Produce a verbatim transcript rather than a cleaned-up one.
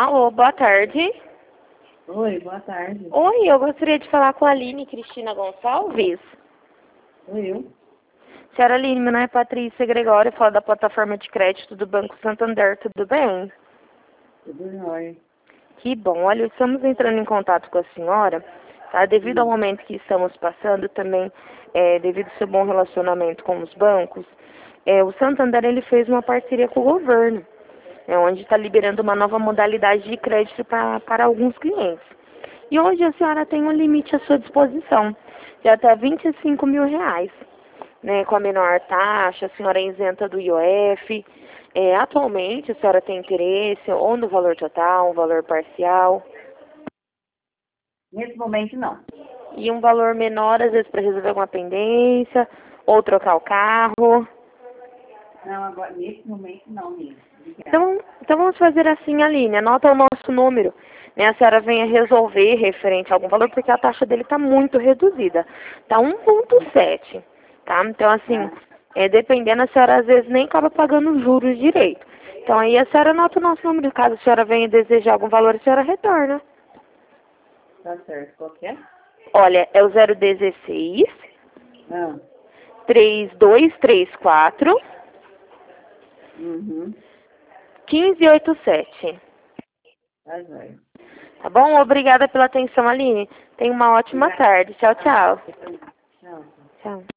Alô, boa tarde. Oi, boa tarde. Oi, eu gostaria de falar com a Aline Cristina Gonçalves. Oi, eu. Senhora Aline, meu nome é Patrícia Gregório, eu falo da plataforma de crédito do Banco Santander, tudo bem? Tudo jóia. Que bom, olha, estamos entrando em contato com a senhora, tá? Devido ao Hum. momento que estamos passando, também é, devido ao seu bom relacionamento com os bancos, é, o Santander ele fez uma parceria com o governo, é, onde está liberando uma nova modalidade de crédito pra, para alguns clientes. E hoje a senhora tem um limite à sua disposição, de até vinte e cinco mil reais. Né, com a menor taxa, a senhora é isenta do I O F. É, atualmente, a senhora tem interesse ou no valor total, um valor parcial, Nesse momento, não. e um valor menor, às vezes, para resolver alguma pendência, ou trocar o carro. Não, agora, nesse momento, não mesmo. Obrigada. Então, então vamos fazer assim, Aline, anota o nosso número. Né, a senhora venha resolver referente a algum valor, porque a taxa dele está muito reduzida. Está um vírgula sete. Tá? Então, assim, Ah, é, dependendo, a senhora às vezes nem acaba pagando os juros direito. Então, aí a senhora anota o nosso número. Caso a senhora venha desejar algum valor, a senhora retorna. tá certo. Qual que é? Olha, é o zero dezesseis, Ah, três dois três quatro, uhum. quinze oitenta e sete. Tá jóia. Tá bom? Obrigada pela atenção, Aline. Tenha uma ótima Obrigada. tarde. Tchau, tchau. Tchau. Tchau.